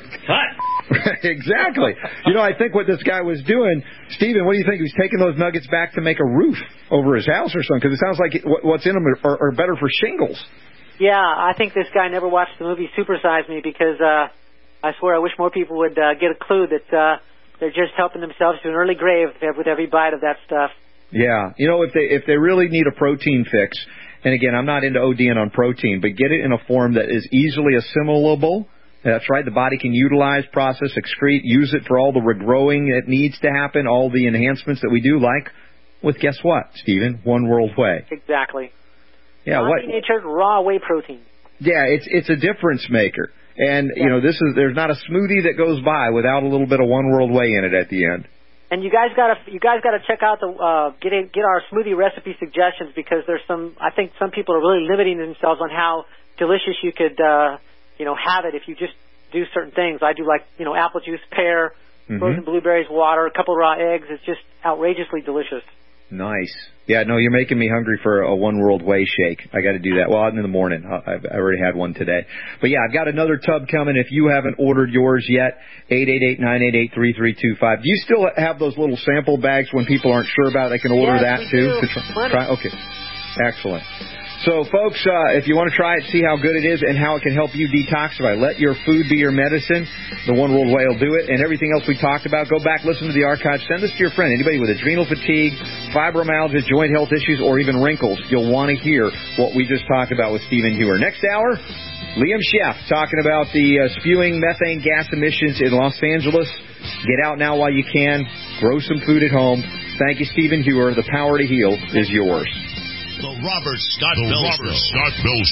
Cut. Exactly. You know, I think what this guy was doing, Stephen, what do you think? He was taking those nuggets back to make a roof over his house or something, because it sounds like it, what's in them are, are better for shingles. Yeah, I think this guy never watched the movie Super Size Me because uh, I swear I wish more people would uh, get a clue that uh, they're just helping themselves to an early grave with every bite of that stuff. Yeah, you know, if they if they really need a protein fix, and again, I'm not into ODing on protein, but get it in a form that is easily assimilable. That's right, the body can utilize, process, excrete, use it for all the regrowing that needs to happen, all the enhancements that we do, like with, guess what, Stephen? One World Whey. Exactly. Yeah, what? Natured raw whey protein. Yeah, it's it's a difference maker, and yeah. you know this is there's not a smoothie that goes by without a little bit of One World Whey in it at the end. And you guys gotta you guys gotta check out the uh, get in, get our smoothie recipe suggestions because there's some I think some people are really limiting themselves on how delicious you could uh, you know have it if you just do certain things. I do like you know apple juice, pear, mm-hmm. frozen blueberries, water, a couple of raw eggs. It's just outrageously delicious. Nice. Yeah, no, you're making me hungry for a One World Whey shake. I got to do that. Well, in the morning. I've I already had one today. But yeah, I've got another tub coming. If you haven't ordered yours yet, eight eight eight, nine eight eight, three three two five. Do you still have those little sample bags when people aren't sure about it? They can order yes, that we too? Do. To try, try? Okay. Excellent. So, folks, uh, if you want to try it, see how good it is and how it can help you detoxify. Let your food be your medicine. The One World Whey will do it. And everything else we talked about, go back, listen to the archives. Send this to your friend. Anybody with adrenal fatigue, fibromyalgia, joint health issues, or even wrinkles, you'll want to hear what we just talked about with Stephen Hewer. Next hour, Liam Sheff talking about the uh, spewing methane gas emissions in Los Angeles. Get out now while you can. Grow some food at home. Thank you, Stephen Hewer. The power to heal is yours. The Robert Scott the Bell Robert Show. Scott Bell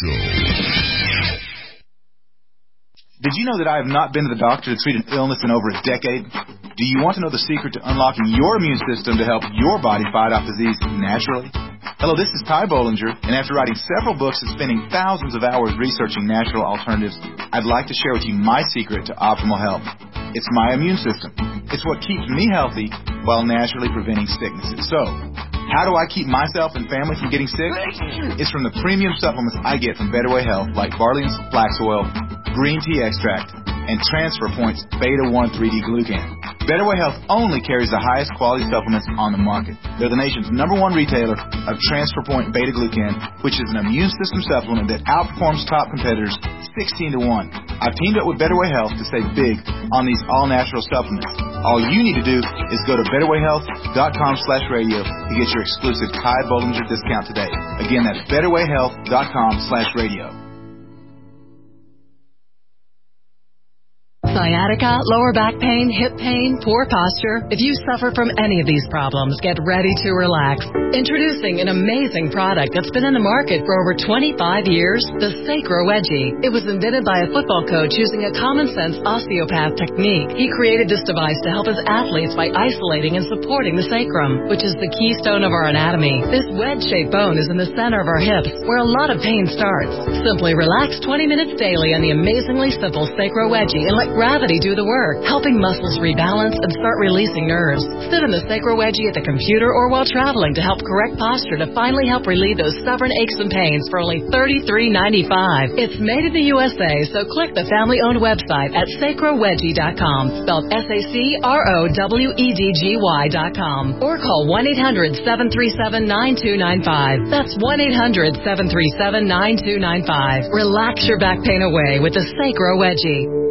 Show. Did you know that I have not been to the doctor to treat an illness in over a decade? Do you want to know the secret to unlocking your immune system to help your body fight off disease naturally? Hello, this is Ty Bollinger, and after writing several books and spending thousands of hours researching natural alternatives, I'd like to share with you my secret to optimal health. It's my immune system. It's what keeps me healthy while naturally preventing sicknesses. So, how do I keep myself and family from getting sick? It's from the premium supplements I get from Better Way Health, like Barley's Flax Oil, Green Tea Extract, and Transfer Point's Beta one three D Glucan. Better Way Health only carries the highest quality supplements on the market. They're the nation's number one retailer of Transfer Point Beta Glucan, which is an immune system supplement that outperforms top competitors sixteen to one. I've teamed up with Better Way Health to save big on these all-natural supplements. All you need to do is go to betterwayhealth.com slash radio to get your exclusive Ty Bollinger discount today. Again, that's betterwayhealth.com slash radio. Sciatica, lower back pain, hip pain, poor posture. If you suffer from any of these problems, get ready to relax. Introducing an amazing product that's been in the market for over twenty-five years, the Sacro Wedgie. It was invented by a football coach using a common-sense osteopath technique. He created this device to help his athletes by isolating and supporting the sacrum, which is the keystone of our anatomy. This wedge-shaped bone is in the center of our hips, where a lot of pain starts. Simply relax twenty minutes daily on the amazingly simple Sacro Wedgie and let gravity do the work, helping muscles rebalance and start releasing nerves. Sit in the Sacro Wedgie at the computer or while traveling to help correct posture to finally help relieve those stubborn aches and pains for only thirty-three ninety-five. It's made in the U S A, so click the family-owned website at sacro wedgie dot com, spelled S A C R O W E D G Y dot com, or call one eight hundred, seven three seven, nine two nine five. That's one eight hundred, seven three seven, nine two nine five. Relax your back pain away with the Sacro Wedgie.